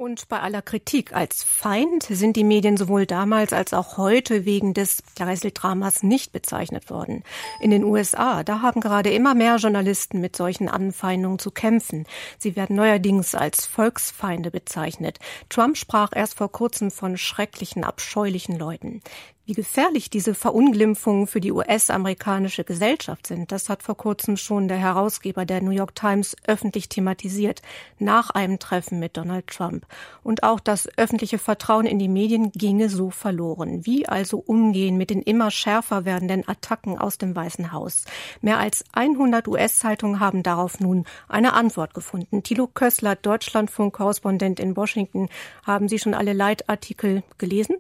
Und bei aller Kritik als Feind sind die Medien sowohl damals als auch heute wegen des Geiseldramas nicht bezeichnet worden. In den USA, da haben gerade immer mehr Journalisten mit solchen Anfeindungen zu kämpfen. Sie werden neuerdings als Volksfeinde bezeichnet. Trump sprach erst vor kurzem von schrecklichen, abscheulichen Leuten. Wie gefährlich diese Verunglimpfungen für die US-amerikanische Gesellschaft sind, das hat vor kurzem schon der Herausgeber der New York Times öffentlich thematisiert, nach einem Treffen mit Donald Trump. Und auch das öffentliche Vertrauen in die Medien ginge so verloren. Wie also umgehen mit den immer schärfer werdenden Attacken aus dem Weißen Haus? Mehr als 100 US-Zeitungen haben darauf nun eine Antwort gefunden. Thilo Kössler, Deutschlandfunk-Korrespondent in Washington. Haben Sie schon alle Leitartikel gelesen?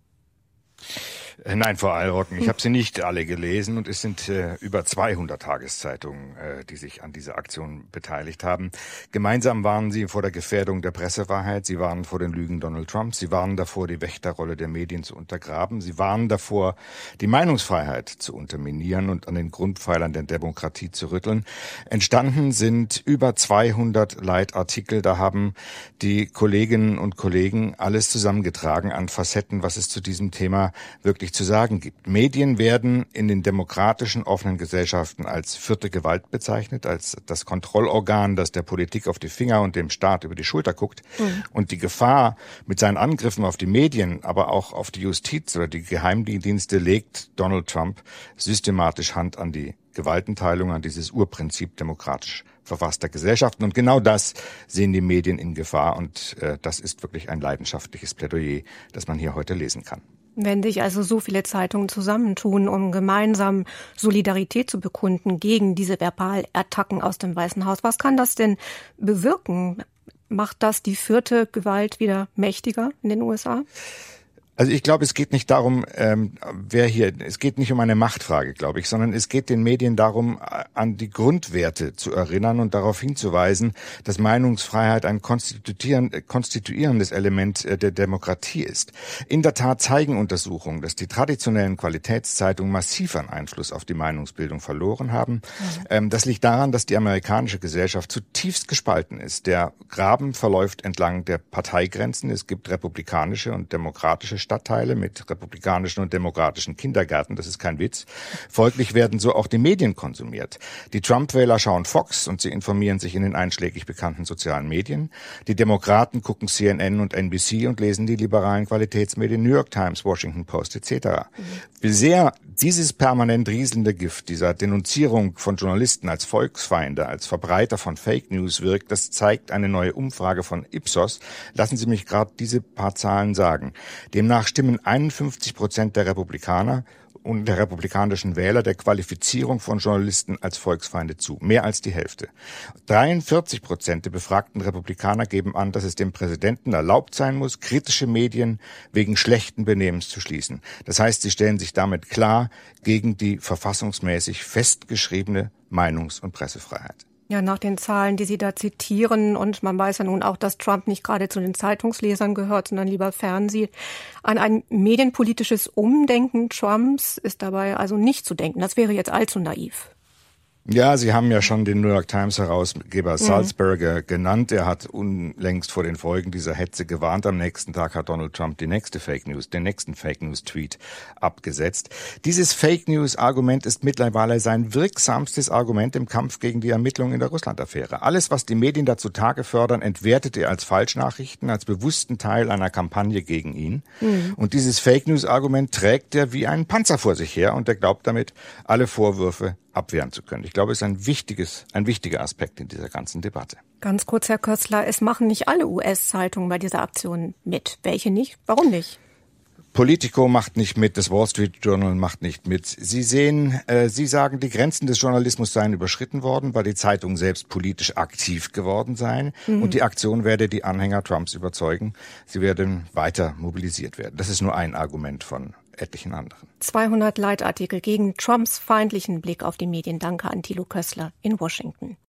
Nein, Frau Eilrocken, ich habe sie nicht alle gelesen und es sind über 200 Tageszeitungen, die sich an dieser Aktion beteiligt haben. Gemeinsam warnen sie vor der Gefährdung der Pressefreiheit, sie warnen vor den Lügen Donald Trumps, sie warnen davor, die Wächterrolle der Medien zu untergraben, sie warnen davor, die Meinungsfreiheit zu unterminieren und an den Grundpfeilern der Demokratie zu rütteln. Entstanden sind über 200 Leitartikel, da haben die Kolleginnen und Kollegen alles zusammengetragen an Facetten, was es zu diesem Thema wirklich zu sagen gibt. Medien werden in den demokratischen, offenen Gesellschaften als vierte Gewalt bezeichnet, als das Kontrollorgan, das der Politik auf die Finger und dem Staat über die Schulter guckt. Mhm. Und die Gefahr mit seinen Angriffen auf die Medien, aber auch auf die Justiz oder die Geheimdienste legt Donald Trump systematisch Hand an die Gewaltenteilung, an dieses Urprinzip demokratisch verfasster Gesellschaften. Und genau das sehen die Medien in Gefahr. Und das ist wirklich ein leidenschaftliches Plädoyer, das man hier heute lesen kann. Wenn sich also so viele Zeitungen zusammentun, um gemeinsam Solidarität zu bekunden gegen diese Verbalattacken aus dem Weißen Haus, was kann das denn bewirken? Macht das die vierte Gewalt wieder mächtiger in den USA? Also ich glaube, es geht nicht darum, es geht nicht um eine Machtfrage, glaube ich, sondern es geht den Medien darum, an die Grundwerte zu erinnern und darauf hinzuweisen, dass Meinungsfreiheit ein konstituierendes Element der Demokratie ist. In der Tat zeigen Untersuchungen, dass die traditionellen Qualitätszeitungen massiv an Einfluss auf die Meinungsbildung verloren haben. Mhm. Das liegt daran, dass die amerikanische Gesellschaft zutiefst gespalten ist. Der Graben verläuft entlang der Parteigrenzen. Es gibt republikanische und demokratische Stadtteile mit republikanischen und demokratischen Kindergärten, das ist kein Witz. Folglich werden so auch die Medien konsumiert. Die Trump-Wähler schauen Fox und sie informieren sich in den einschlägig bekannten sozialen Medien. Die Demokraten gucken CNN und NBC und lesen die liberalen Qualitätsmedien New York Times, Washington Post etc. Wie sehr dieses permanent rieselnde Gift dieser Denunzierung von Journalisten als Volksfeinde, als Verbreiter von Fake News wirkt, das zeigt eine neue Umfrage von Ipsos. Lassen Sie mich gerade diese paar Zahlen sagen. Demnach stimmen 51% der Republikaner und der republikanischen Wähler der Qualifizierung von Journalisten als Volksfeinde zu. Mehr als die Hälfte. 43% der befragten Republikaner geben an, dass es dem Präsidenten erlaubt sein muss, kritische Medien wegen schlechten Benehmens zu schließen. Das heißt, sie stellen sich damit klar gegen die verfassungsmäßig festgeschriebene Meinungs- und Pressefreiheit. Ja, nach den Zahlen, die Sie da zitieren, und man weiß ja nun auch, dass Trump nicht gerade zu den Zeitungslesern gehört, sondern lieber fernsieht. An ein medienpolitisches Umdenken Trumps ist dabei also nicht zu denken. Das wäre jetzt allzu naiv. Ja, Sie haben ja schon den New York Times Herausgeber Sulzberger genannt. Er hat unlängst vor den Folgen dieser Hetze gewarnt. Am nächsten Tag hat Donald Trump den nächsten Fake News Tweet abgesetzt. Dieses Fake News Argument ist mittlerweile sein wirksamstes Argument im Kampf gegen die Ermittlungen in der Russland-Affäre. Alles, was die Medien dazu Tage fördern, entwertet er als Falschnachrichten, als bewussten Teil einer Kampagne gegen ihn. Und dieses Fake News Argument trägt er wie einen Panzer vor sich her und er glaubt damit, alle Vorwürfe abwehren zu können. Ich glaube, es ist ein wichtiger Aspekt in dieser ganzen Debatte. Ganz kurz, Herr Kössler, es machen nicht alle US-Zeitungen bei dieser Aktion mit. Welche nicht? Warum nicht? Politico macht nicht mit, das Wall Street Journal macht nicht mit. Sie sagen, die Grenzen des Journalismus seien überschritten worden, weil die Zeitungen selbst politisch aktiv geworden seien. Und die Aktion werde die Anhänger Trumps überzeugen. Sie werden weiter mobilisiert werden. Das ist nur ein Argument von etlichen anderen. 200 Leitartikel gegen Trumps feindlichen Blick auf die Medien. Danke an Thilo Kössler in Washington.